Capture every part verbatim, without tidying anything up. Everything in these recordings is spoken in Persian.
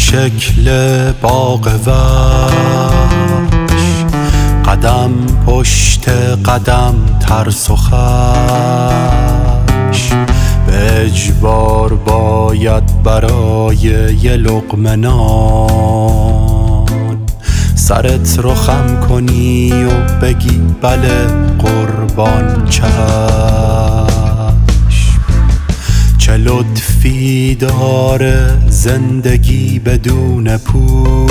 شکل باغ وحش، قدم پشت قدم ترس و خش، به اجبار باید برای یه لقمه نان سرت رو خم کنی و بگی بله قربان چشم. چه لطفی داره زندگی بدون پول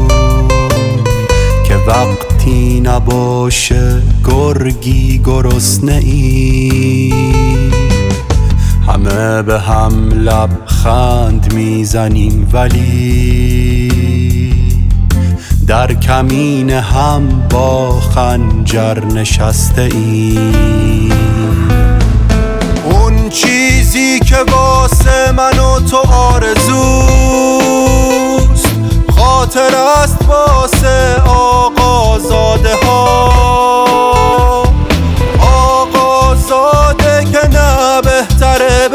که وقتی نباشه گرگی گرسنه ای، همه به هم لبخند میزنیم ولی در کمین هم با خنجر نشسته ایم. اون چیزی که واسه من و تو آرزوست خاطر است واسه آقازاده ها، آقازاده که نه بهتره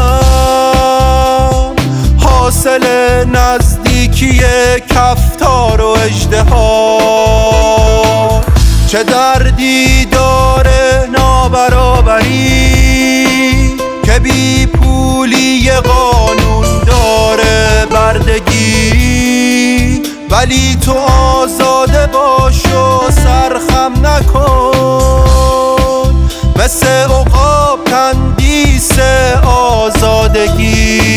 بگم حاصل نزدیکی کفتار و اژدها. چه دردی داره نابرابری که بی پولی قانون داره بردگی، ولی تو آزاده باش و سرخم نکن مثل عقاب تندیس آزادگی.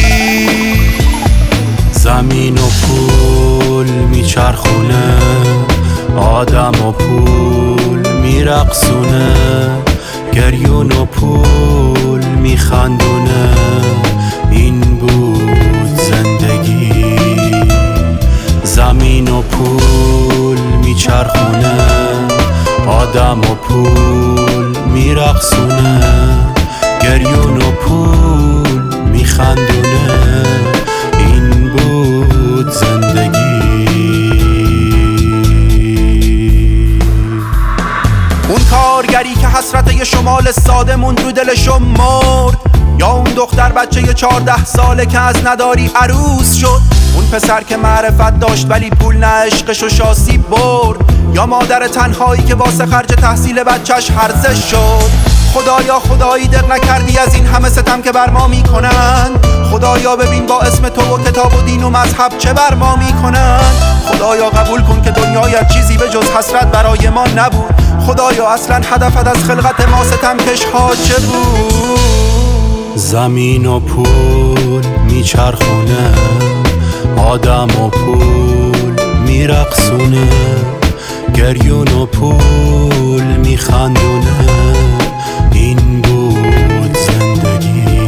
زمین و پول میچرخونه، آدم و پول میرقصونه، گریون و پول میخندونه، این بود زندگی. زمین و پول میچرخونه، آدم و پول میرقصونه، گریون و پول میخندونه، این بود زندگی. اون کارگری که حسرت یه شمال ساده موند رو دلشو مرد، یا اون دختر بچه یه چارده ساله که از نداری عروس شد، اون پسر که معرفت داشت ولی پول نه عشقشو شاسی برد، یا مادر تنهایی که واسه خرج تحصیل بچهش هرزه شد. خدایا خدایی دق نکردی از این همه ستم که بر ما میکنن، خدایا ببین با اسم تو و کتاب و دین و مذهب چه بر ما میکنن. خدایا قبول کن که دنیای چیزی به جز حسرت برای ما نبود. خدایا اصلا هدفت از خلقت ما ستم کش ها چه بود؟ زمین و پول میچرخونه، آدم و پول میرقصونه، گریون و پول میخندونه، این بود زندگی.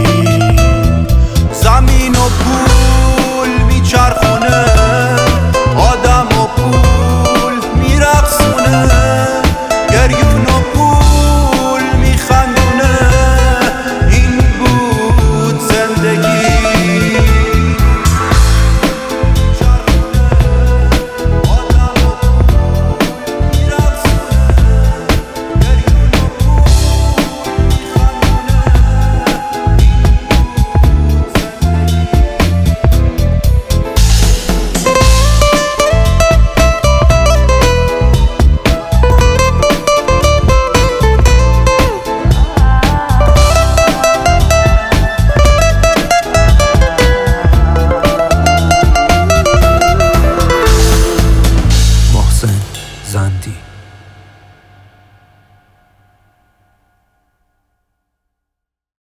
زمین و پول میچرخونه، آدم و پول میرقصونه، گریون و پول میخندونه، این بود زندگی. زندی